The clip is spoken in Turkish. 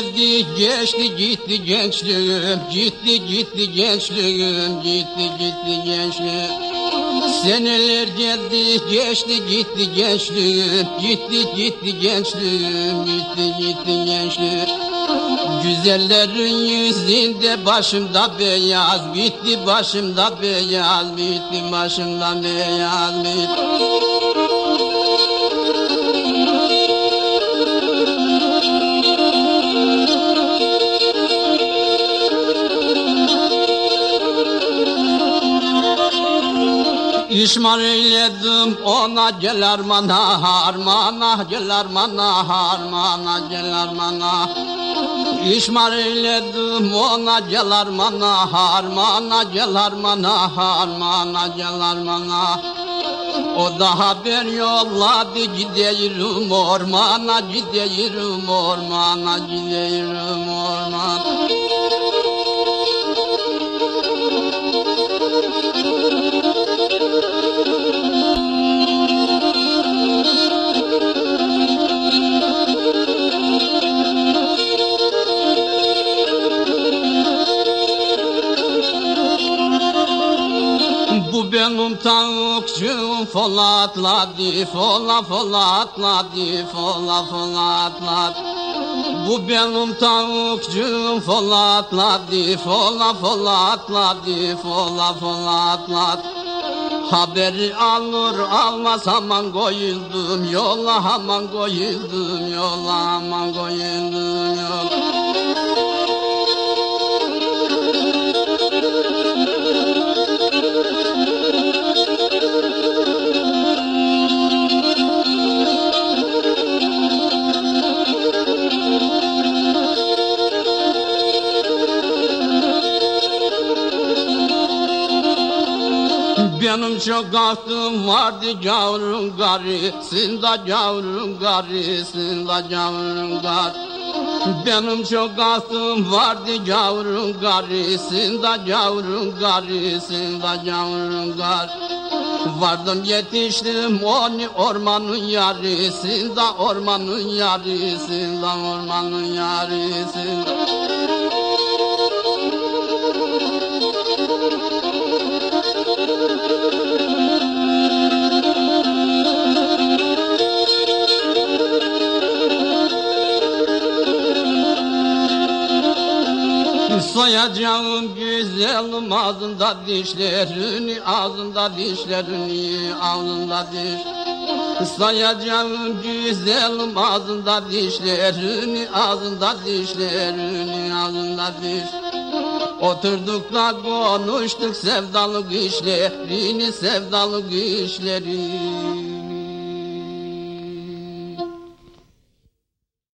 geldi geçti gitti gençliğim, gitti gitti gençliğim, gitti gitti gençliğim. Seneler geldi geçti gitti gençliğim, gitti gitti gençliğim, gitti gitti gençliğim. Güzellerin yüzünde başımda beyaz, bitti başımda beyaz, bitti başımda beyaz, bitti. İşmar eyledim ona gel armana, harmana gel armana, harmana gel armana. İşmar eyledim ona gel armana, harmana gel armana, harmana gel armana. O da haber yolladı gideyirim ormana, gideyirim ormana, gideyirim ormana. Bu benim tavukçum folatladı, fola folatladı, fola folatladı. Bu benim tavukçum folatladı, fola folatladı, fola folatladı. Haberi alır almaz aman koyuldum yola, aman koyuldum yola, aman koyuldum yola. Benim çok aklım vardı yavrun karısında, yavrun karısında, yavrun kar. Benim çok aklım vardı yavrun karısında, yavrun karısında, yavrun kar. Vardım yetiştim onu ormanın yarısında, ormanın yarısında, ormanın yarısında. Sayacağım güzelim ağzında dişlerini, ağzında dişlerini, ağzında diş. Sayacağım güzelim ağzında dişlerini, ağzında dişlerini, ağzında diş. Oturduk da konuştuk sevdalık işlerini, sevdalık işleri.